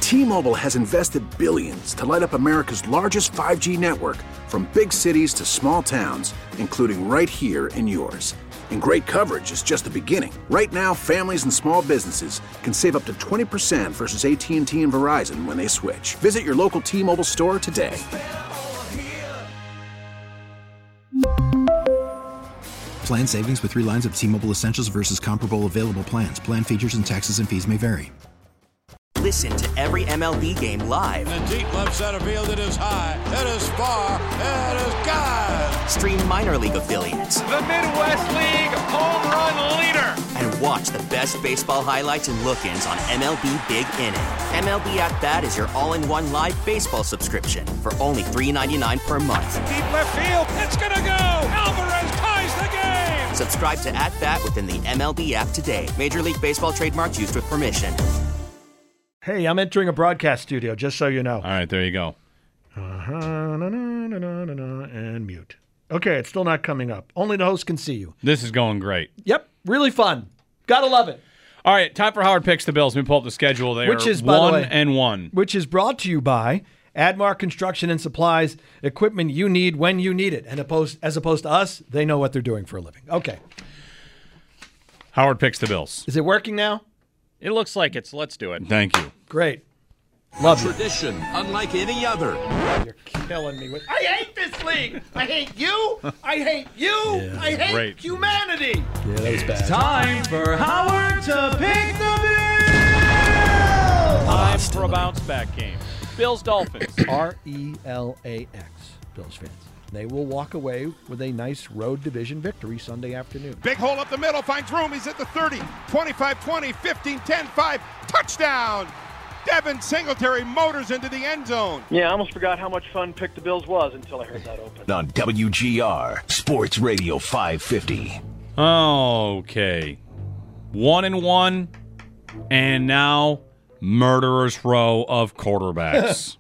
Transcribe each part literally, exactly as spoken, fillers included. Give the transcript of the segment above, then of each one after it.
T-Mobile has invested billions to light up America's largest five G network, from big cities to small towns, including right here in yours. And great coverage is just the beginning. Right now, families and small businesses can save up to twenty percent versus A T and T and Verizon when they switch. Visit your local T-Mobile store today. Plan savings with three lines of T-Mobile Essentials versus comparable available plans. Plan features and taxes and fees may vary. Listen to every M L B game live. In the deep left center field, it is high, it is far, it is gone. Stream minor league affiliates. The Midwest League home run leader. And watch the best baseball highlights and look-ins on M L B Big Inning. M L B At Bat is your all-in-one live baseball subscription for only three dollars and ninety-nine cents per month. Deep left field, it's gonna go. Alvarez ties the game. Subscribe to At Bat within the M L B app today. Major League Baseball trademarks used with permission. Hey, I'm entering a broadcast studio, just so you know. All right, there you go. Uh-huh, na, na, na, na, na, na, and mute. Okay, it's still not coming up. Only the host can see you. This is going great. Yep, really fun. Gotta love it. All right, time for Howard Picks the Bills. Let me pull up the schedule. They which are is, by one the way, and one. Which is brought to you by Admar Construction and Supplies, equipment you need when you need it. And opposed, as opposed to us, they know what they're doing for a living. Okay. Howard Picks the Bills. Is it working now? It looks like it's. Let's do it. Thank you. Great. Love tradition you. Unlike any other. You're killing me with. I hate this league. I hate you. I hate you. Yeah, I hate great. humanity. Yeah, that was bad. Time for Howard to pick the Bills. Time for a bounce back game. Bills Dolphins. R E L A X. Bills fans. They will walk away with a nice road division victory Sunday afternoon. Big hole up the middle, finds room, he's at the thirty, twenty-five twenty, fifteen ten, five, touchdown! Devin Singletary motors into the end zone. Yeah, I almost forgot how much fun Pick the Bills was until I heard that open. On W G R, Sports Radio five fifty. Okay. One and one, and now murderer's row of quarterbacks.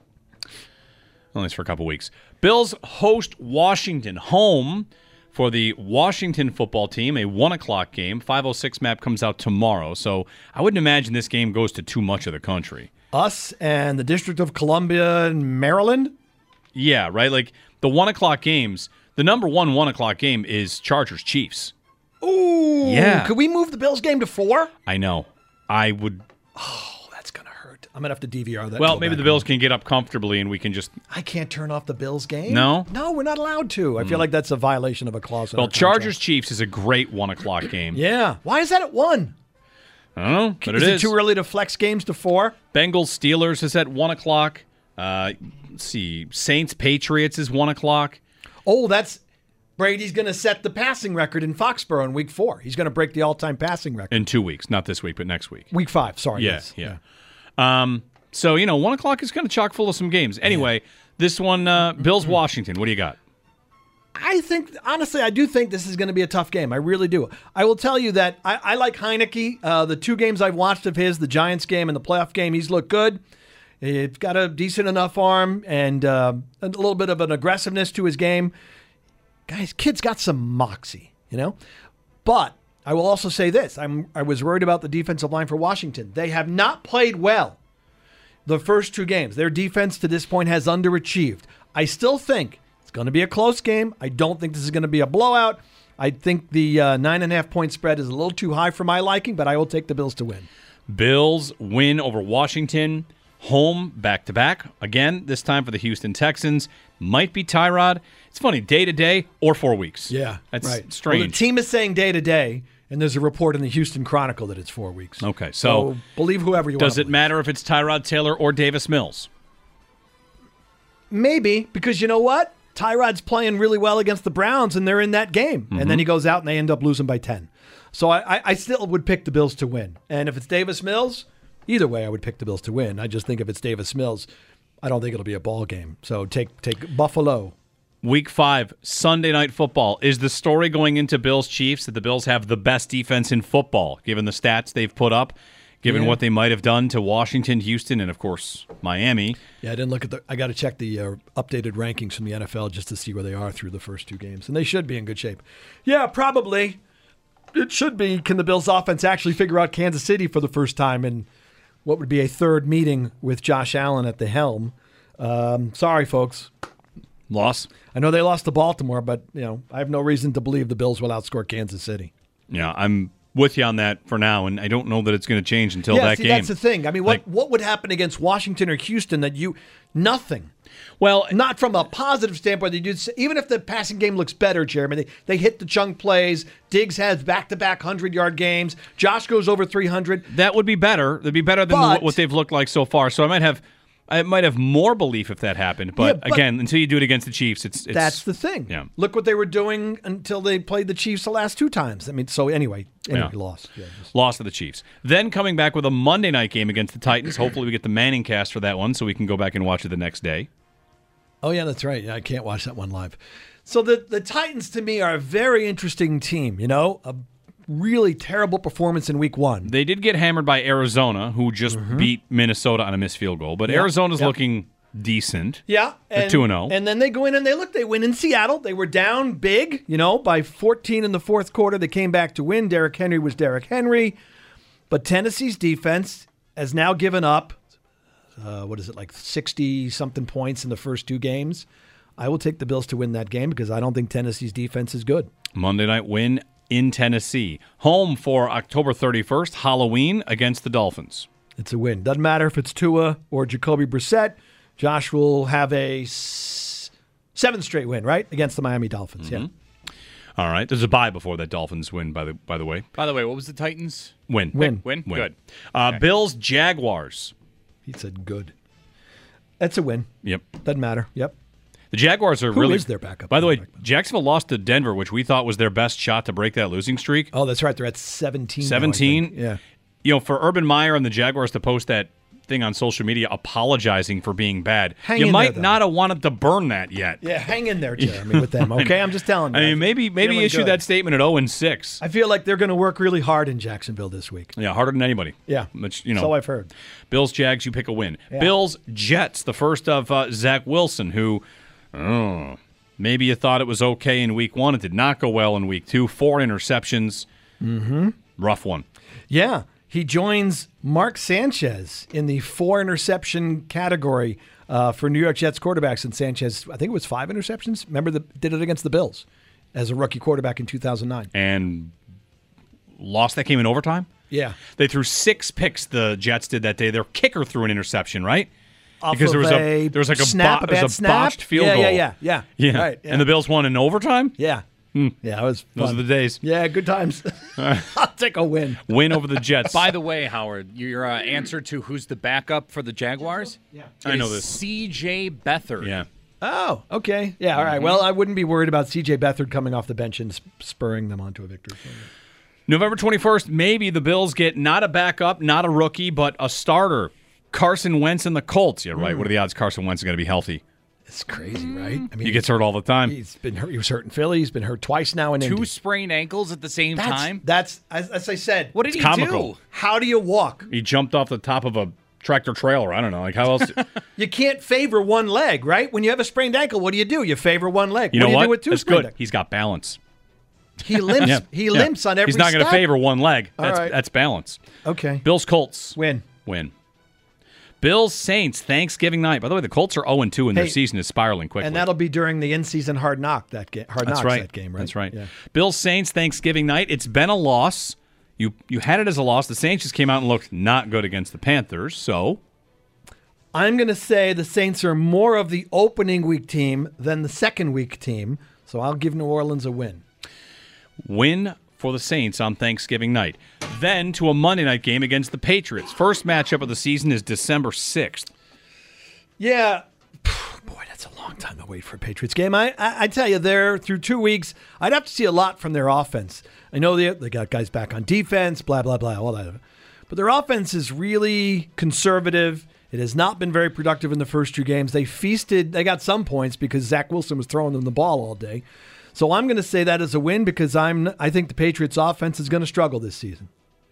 At least for a couple weeks. Bills host Washington home for the Washington football team, a one o'clock game. five oh six map comes out tomorrow, so I wouldn't imagine this game goes to too much of the country. Us and the District of Columbia and Maryland? Yeah, right? Like, the one o'clock games, the number one one o'clock game is Chargers-Chiefs. Ooh. Yeah. Could we move the Bills game to four? I know. I would... Oh, that's going to hurt. I'm going to have to D V R that. Well, maybe the Bills can get up comfortably and we can just... I can't turn off the Bills game? No? No, we're not allowed to. I feel like that's a violation of a clause. Well, Chargers-Chiefs is a great one o'clock game. Yeah. Why is that at one? I don't know, but is it it is. too early to flex games to four? Bengals-Steelers is at one o'clock. Uh, let's see. Saints-Patriots is one o'clock. Oh, that's... Brady's going to set the passing record in Foxborough in week four. He's going to break the all-time passing record. In two weeks. Not this week, but next week. Week five, sorry. Yeah, yes. yeah. yeah. Um, so, you know, one o'clock is kind of chock full of some games. Anyway, yeah. this one, uh, Bills-Washington. What do you got? I think, honestly, I do think this is going to be a tough game. I really do. I will tell you that I, I like Heineke. Uh, the two games I've watched of his, the Giants game and the playoff game, he's looked good. He's got a decent enough arm and uh, a little bit of an aggressiveness to his game. Guys, kid's got some moxie, you know? But I will also say this. I'm, I was worried about the defensive line for Washington. They have not played well the first two games. Their defense to this point has underachieved. I still think it's going to be a close game. I don't think this is going to be a blowout. I think the uh, nine and a half point spread is a little too high for my liking, but I will take the Bills to win. Bills win over Washington. Home back-to-back. Again, this time for the Houston Texans. Might be Tyrod. It's funny, day-to-day or four weeks. Yeah, That's right. strange. Well, the team is saying day-to-day, and there's a report in the Houston Chronicle that it's four weeks. Okay, so, so believe whoever you want. Does it matter if it's Tyrod Taylor or Davis Mills? Maybe, because you know what? Tyrod's playing really well against the Browns, and they're in that game. Mm-hmm. And then he goes out, and they end up losing by ten. So I, I, I still would pick the Bills to win. And if it's Davis Mills... Either way, I would pick the Bills to win. I just think if it's Davis Mills, I don't think it'll be a ball game. So take take Buffalo. Week five, Sunday Night Football. Is the story going into Bills-Chiefs that the Bills have the best defense in football, given the stats they've put up, given yeah. what they might have done to Washington, Houston, and, of course, Miami? Yeah, I didn't look at the – I got to check the uh, updated rankings from the N F L just to see where they are through the first two games. And they should be in good shape. Yeah, probably. It should be. Can the Bills' offense actually figure out Kansas City for the first time in – what would be a third meeting with Josh Allen at the helm. Um, sorry, folks. Loss. I know they lost to Baltimore, but you know I have no reason to believe the Bills will outscore Kansas City. Yeah, I'm with you on that for now, and I don't know that it's going to change until yeah, that see, game. That's the thing. I mean, what Like- what would happen against Washington or Houston that you nothing? Well, not from a positive standpoint. They do even if the passing game looks better, Jeremy. They they hit the chunk plays. Diggs has back to back hundred yard games. Josh goes over three hundred. That would be better. That'd be better than But- what they've looked like so far. So I might have, I might have more belief if that happened. But, Yeah, but- again, until you do it against the Chiefs, it's, it's That's the thing. Yeah. Look what they were doing until they played the Chiefs the last two times. I mean, so anyway, anyway, Yeah. lost. Yeah, just- Loss to the Chiefs. Then coming back with a Monday night game against the Titans. Hopefully we get the Manning cast for that one so we can go back and watch it the next day. Oh, yeah, that's right. Yeah, I can't watch that one live. So the, the Titans, to me, are a very interesting team, you know? A really terrible performance in week one. They did get hammered by Arizona, who just beat Minnesota on a missed field goal. But Mm-hmm. Yeah. Arizona's Yep. looking decent. Yeah. They're And, two and oh. and then they go in and they look, they win in Seattle. They were down big, you know, by fourteen in the fourth quarter. They came back to win. Derrick Henry was Derrick Henry. But Tennessee's defense has now given up, uh, what is it, like sixty-something points in the first two games. I will take the Bills to win that game because I don't think Tennessee's defense is good. Monday night win in Tennessee. Home for October thirty-first, Halloween against the Dolphins. It's a win. Doesn't matter if it's Tua or Jacoby Brissett. Josh will have a s- seventh straight win, right, against the Miami Dolphins. Mm-hmm. Yeah. All right. There's a bye before that Dolphins win, by the by the way. By the way, what was the Titans? Win. Win. Win? Win. Good. Uh, Okay. Bills, Jaguars. He said good. That's a win. Yep. Doesn't matter. Yep. The Jaguars are Who really. is their backup By the way, quarterback? Jacksonville lost to Denver, which we thought was their best shot to break that losing streak. Oh, that's right. They're at seventeen. now, I seventeen. think. Yeah. You know, for Urban Meyer and the Jaguars to post that thing on social media apologizing for being bad, Hang you in might there, though. not have wanted to burn that yet. Yeah, hang in there, Jeremy, with them, okay? I'm just telling you. I mean, maybe maybe Feeling issue good. that statement at oh and six. I feel like they're going to work really hard in Jacksonville this week. Yeah, harder than anybody. Yeah. Which, you know, So I've heard. Bills, Jags, you pick a win. Yeah. Bills, Jets, the first of uh, Zach Wilson, who, oh, maybe you thought it was okay in week one. It did not go well in week two. Four interceptions. Mm-hmm. Rough one. Yeah. He joins Mark Sanchez in the four interception category uh, for New York Jets quarterbacks. And Sanchez, I think it was five interceptions. Remember, the, did it against the Bills as a rookie quarterback in two thousand nine. And lost that game in overtime? Yeah. They threw six picks, the Jets did that day. Their kicker threw an interception, right? Off because there of was a, a there was like a, snap, bo- a there bad was a snap? botched field Yeah, goal. yeah, yeah, yeah. Yeah. Right, yeah. And the Bills won in overtime? Yeah. Yeah, it was fun. Those are the days. Yeah, good times. I'll take a win. Win over the Jets. By the way, Howard, your uh, answer to who's the backup for the Jaguars? Yeah. I know is this. C J Beathard. Yeah. Oh, okay. Yeah, all right. Well, I wouldn't be worried about C J Beathard coming off the bench and sp- spurring them onto a victory. November twenty-first, maybe the Bills get not a backup, not a rookie, but a starter. Carson Wentz and the Colts. Yeah, right. Mm. What are the odds Carson Wentz is going to be healthy? It's crazy, right? I mean, He gets hurt all the time. He's been hurt. He was hurt in Philly. He's been hurt twice now in Two Indy. sprained ankles at the same That's, time. That's as, as I said. What did It's he comical. do? How do you walk? He jumped off the top of a tractor trailer. I don't know. Like, how else? You can't favor one leg, right? When you have a sprained ankle, what do you do? You favor one leg. You what know do you what? do with two That's sprained good. He's got balance. ankles? He limps. Yeah. He Yeah. limps on every He's not step. to favor one leg. All That's right. that's balance. Okay. Bills Colts Win. win. Bills Saints Thanksgiving night. By the way, the Colts are oh and two and their Hey, season is spiraling quickly. And that'll be during the in-season hard knock that game. Hard That's knocks right. that game, right? That's right. Yeah. Bills Saints Thanksgiving night. It's been a loss. You you had it as a loss. The Saints just came out and looked not good against the Panthers. So I'm going to say the Saints are more of the opening week team than the second week team. So I'll give New Orleans a win. win for the Saints on Thanksgiving night. Then to a Monday night game against the Patriots. First matchup of the season is December sixth. Yeah. Boy, that's a long time to wait for a Patriots game. I, I, I tell you, they're through two weeks. I'd have to see a lot from their offense. I know they, they got guys back on defense, blah, blah, blah, all that. But their offense is really conservative. It has not been very productive in the first two games. They feasted. They got some points because Zach Wilson was throwing them the ball all day. So I'm going to say that as a win because I'm. I think the Patriots' offense is going to struggle this season.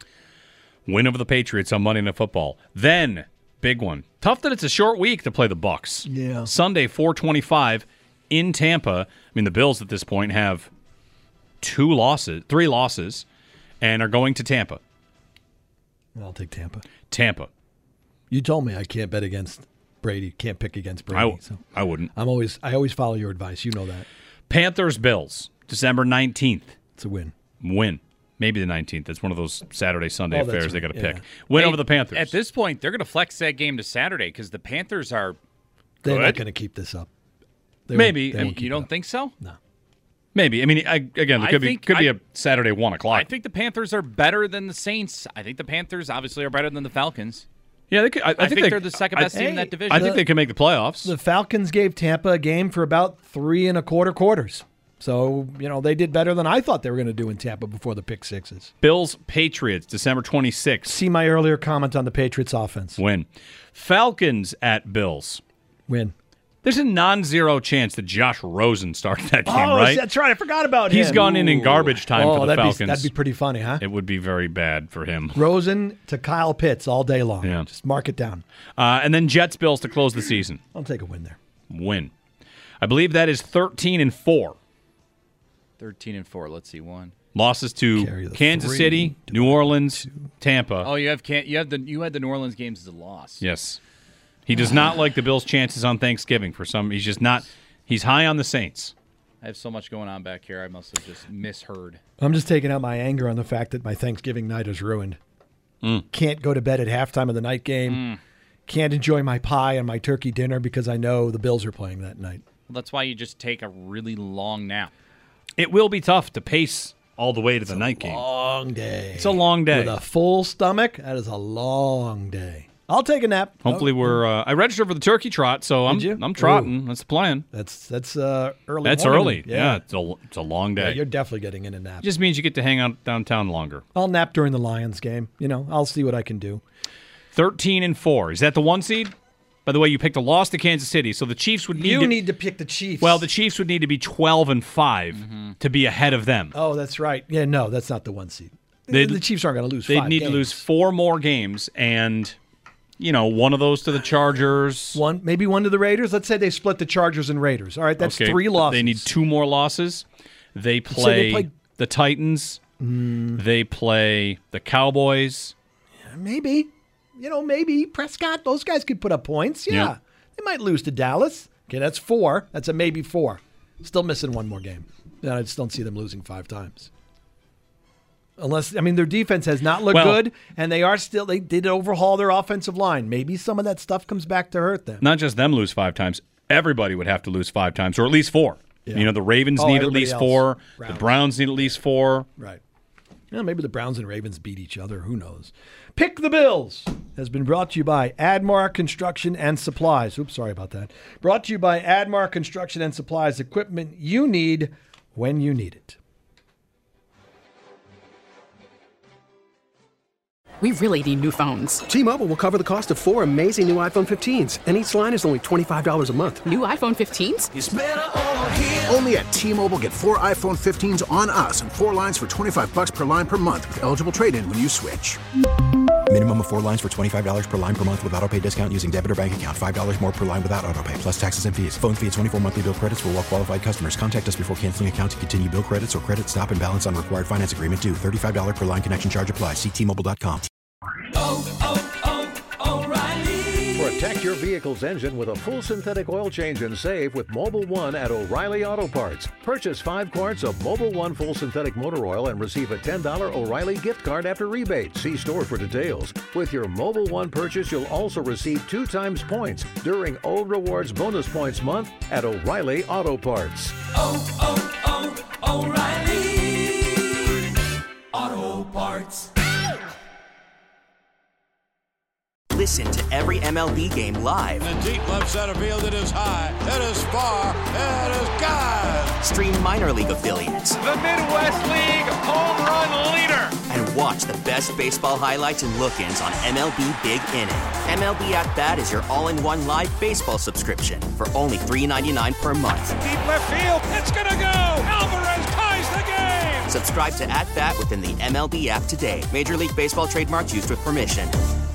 Win over the Patriots on Monday Night Football. Then, big one. Tough that it's a short week to play the Bucs. Yeah. Sunday, four twenty-five in Tampa. I mean, the Bills at this point have two losses, three losses, and are going to Tampa. I'll take Tampa. Tampa. You told me I can't bet against Brady. Can't pick against Brady. I, so I wouldn't. I'm always I always follow your advice. You know that. Panthers Bills, December nineteenth. It's a win. Win. Maybe the nineteenth. It's one of those Saturday, Sunday Oh, affairs that's they got right. to Yeah. pick. Win Hey, over the Panthers. At this point, they're going to flex that game to Saturday because the Panthers are They're good. not going to keep this up. They Maybe. won't- they won't keep You it don't up. think so? No. Maybe. I mean, I, again, it I could be think- could be I- a Saturday one o'clock. I think the Panthers are better than the Saints. I think the Panthers obviously are better than the Falcons. yeah, they could. I, I I, think, think, they, they're the second I- best team in that Hey, division. I think The- they can make the playoffs. The Falcons gave Tampa a game for about three and a quarter quarters. So, you know, they did better than I thought they were going to do in Tampa before the pick sixes. Bills Patriots, December twenty-sixth. See my earlier comment on the Patriots offense. Win. Falcons at Bills. Win. There's a non-zero chance that Josh Rosen started that game, oh, right? that's right. I forgot about He's him. gone in in garbage time oh, for the that'd Falcons. Be, that'd be pretty funny, huh? It would be very bad for him. Rosen to Kyle Pitts all day long. Yeah. Just mark it down. Uh, and then Jets Bills to close the season. I'll take a win there. Win. I believe that is thirteen and four. thirteen and four. Let's see one. Losses to Carry the Kansas three, City, New Orleans, Tampa. Oh, you have can you have the you had the New Orleans games as a loss. Yes. He does not like the Bills' chances on Thanksgiving for some. He's just not. He's high on the Saints. I have so much going on back here. I must have just misheard. I'm just taking out my anger on the fact that my Thanksgiving night is ruined. Mm. Can't go to bed at halftime of the night game. Mm. Can't enjoy my pie and my turkey dinner because I know the Bills are playing that night. Well, that's why you just take a really long nap. It will be tough to pace all the way to the night game. Long day. It's a long day. With a full stomach, that is a long day. I'll take a nap. Hopefully, Oh, we're. Uh, I registered for the turkey trot, so I'm. you? I'm trotting. That's the plan. That's that's uh, early. That's morning. early. Yeah, it's a it's a long Yeah, day. you're definitely getting in a nap. It just means you get to hang out downtown longer. I'll nap during the Lions game. You know, I'll see what I can do. Thirteen and four. Is that the one seed? By the way, you picked a loss to Kansas City, so the Chiefs would need. You to, need to pick the Chiefs. Well, the Chiefs would need to be twelve and five to be ahead of them. Oh, that's right. Yeah, no, that's not the one seed. They'd- the Chiefs aren't going to lose. They'd five need games. to lose four more games, and you know, one of those to the Chargers. One, maybe one to the Raiders. Let's say they split the Chargers and Raiders. All right, that's Okay, three losses. They need two more losses. They say play, they play- the Titans. Mm. They play the Cowboys. Maybe, you know, maybe Prescott. Those guys could put up points. Yeah, Yeah. they might lose to Dallas. Okay, that's four. That's a maybe four. Still missing one more game. And I just don't see them losing five times. Unless, I mean, their defense has not looked Well- good, and they are still, they did overhaul their offensive line. Maybe some of that stuff comes back to hurt them. Not just them lose five times. Everybody would have to lose five times, or at least four. Yeah. You know, the Ravens Oh, need at everybody least else. four. Browns. The Browns need at least four. Right. Yeah, maybe the Browns and Ravens beat each other. Who knows? Pick the Bills has been brought to you by Admar Construction and Supplies. Oops, sorry about that. Brought to you by Admar Construction and Supplies, equipment you need when you need it. We really need new phones. T-Mobile will cover the cost of four amazing new iPhone fifteens, and each line is only twenty-five dollars a month. New iPhone fifteens? It's better over here. Only at T-Mobile, get four iPhone fifteens on us and four lines for twenty-five bucks per line per month with eligible trade-in when you switch. Minimum of four lines for twenty-five dollars per line per month with autopay discount using debit or bank account. five dollars more per line without autopay, plus taxes and fees. Phone fee at twenty-four monthly bill credits for well-qualified customers. Contact us before canceling account to continue bill credits or credit stop and balance on required finance agreement due. thirty-five dollars per line connection charge applies. See T Mobile dot com. Protect your vehicle's engine with a full synthetic oil change and save with Mobile One at O'Reilly Auto Parts. Purchase five quarts of Mobile One full synthetic motor oil and receive a ten dollars O'Reilly gift card after rebate. See store for details. With your Mobile One purchase, you'll also receive two times points during O Rewards Bonus Points Month at O'Reilly Auto Parts. Oh, oh, oh, O'Reilly Auto Parts. Listen to every M L B game live. In the deep left center field, it is high, it is far, it is gone. Stream minor league affiliates. The Midwest League home run leader. And watch the best baseball highlights and look-ins on M L B Big Inning. M L B At Bat is your all-in-one live baseball subscription for only three dollars and ninety-nine cents per month. Deep left field, it's gonna go. Alvarez ties the game. Subscribe to At Bat within the M L B app today. Major League Baseball trademarks used with permission.